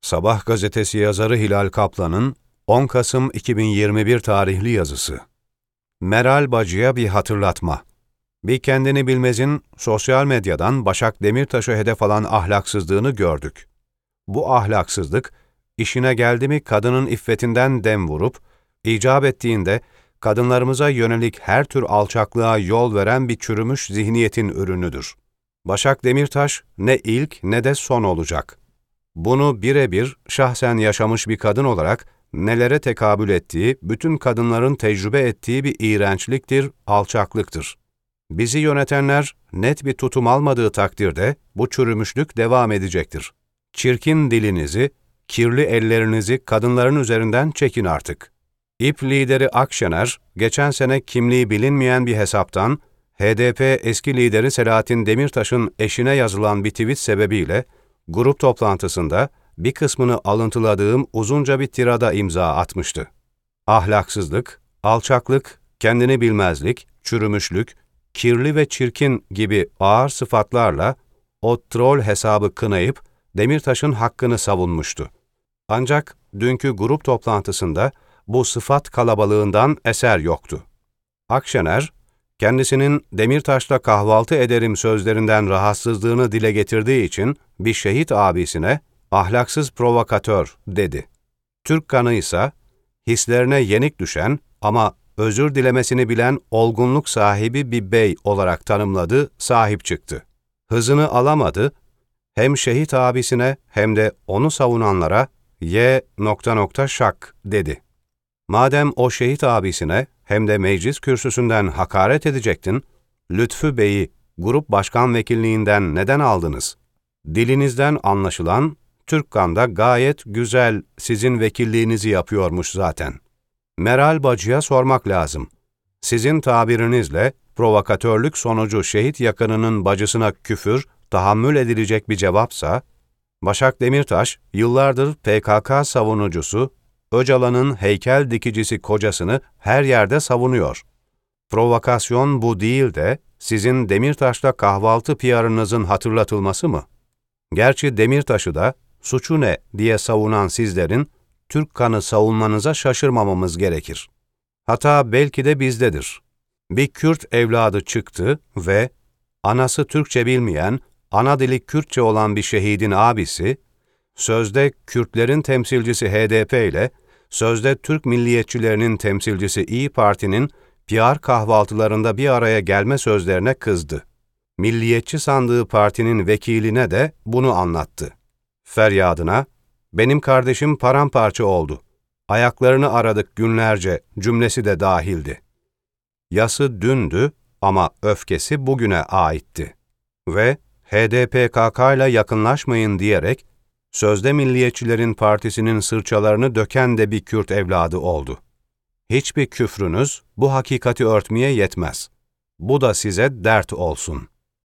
Sabah gazetesi yazarı Hilal Kaplan'ın 10 Kasım 2021 tarihli yazısı. Meral Bacı'ya bir hatırlatma. Bir kendini bilmezin sosyal medyadan Başak Demirtaş'ı hedef alan ahlaksızlığını gördük. Bu ahlaksızlık, işine geldi mi kadının iffetinden dem vurup, icap ettiğinde kadınlarımıza yönelik her tür alçaklığa yol veren bir çürümüş zihniyetin ürünüdür. Başak Demirtaş ne ilk ne de son olacak. Bunu birebir şahsen yaşamış bir kadın olarak nelere tekabül ettiği, bütün kadınların tecrübe ettiği bir iğrençliktir, alçaklıktır. Bizi yönetenler net bir tutum almadığı takdirde bu çürümüşlük devam edecektir. Çirkin dilinizi, kirli ellerinizi kadınların üzerinden çekin artık. İP lideri Akşener, geçen sene kimliği bilinmeyen bir hesaptan, HDP eski lideri Selahattin Demirtaş'ın eşine yazılan bir tweet sebebiyle, grup toplantısında bir kısmını alıntıladığım uzunca bir tirada imza atmıştı. Ahlaksızlık, alçaklık, kendini bilmezlik, çürümüşlük, kirli ve çirkin gibi ağır sıfatlarla o troll hesabı kınayıp Demirtaş'ın hakkını savunmuştu. Ancak dünkü grup toplantısında bu sıfat kalabalığından eser yoktu. Akşener, kendisinin Demirtaş'la kahvaltı ederim sözlerinden rahatsızlığını dile getirdiği için bir şehit abisine ahlaksız provokatör dedi. Türk kanı ise hislerine yenik düşen ama özür dilemesini bilen olgunluk sahibi bir bey olarak tanımladı, sahip çıktı. Hızını alamadı, hem şehit abisine hem de onu savunanlara şak dedi. Madem o şehit abisine hem de meclis kürsüsünden hakaret edecektin, Lütfü Bey'i grup başkan vekilliğinden neden aldınız? Dilinizden anlaşılan, Türkkan'da gayet güzel sizin vekilliğinizi yapıyormuş zaten. Meral Bacı'ya sormak lazım. Sizin tabirinizle provokatörlük sonucu şehit yakınının bacısına küfür, tahammül edilecek bir cevapsa, Başak Demirtaş yıllardır PKK savunucusu, Öcalan'ın heykel dikicisi kocasını her yerde savunuyor. Provokasyon bu değil de sizin Demirtaş'la kahvaltı PR'ınızın hatırlatılması mı? Gerçi Demirtaş'ı da suçu ne diye savunan sizlerin Türk kanı savunmanıza şaşırmamamız gerekir. Hata belki de bizdedir. Bir Kürt evladı çıktı ve anası Türkçe bilmeyen, ana dili Kürtçe olan bir şehidin abisi, sözde Kürtlerin temsilcisi HDP ile sözde Türk milliyetçilerinin temsilcisi İYİ Parti'nin PR kahvaltılarında bir araya gelme sözlerine kızdı. Milliyetçi sandığı partinin vekiline de bunu anlattı. Feryadına, benim kardeşim paramparça oldu. Ayaklarını aradık günlerce cümlesi de dahildi. Yası dündü ama öfkesi bugüne aitti. Ve HDPKK ile yakınlaşmayın diyerek sözde milliyetçilerin partisinin sırçalarını döken de bir Kürt evladı oldu. Hiçbir küfrünüz bu hakikati örtmeye yetmez. Bu da size dert olsun.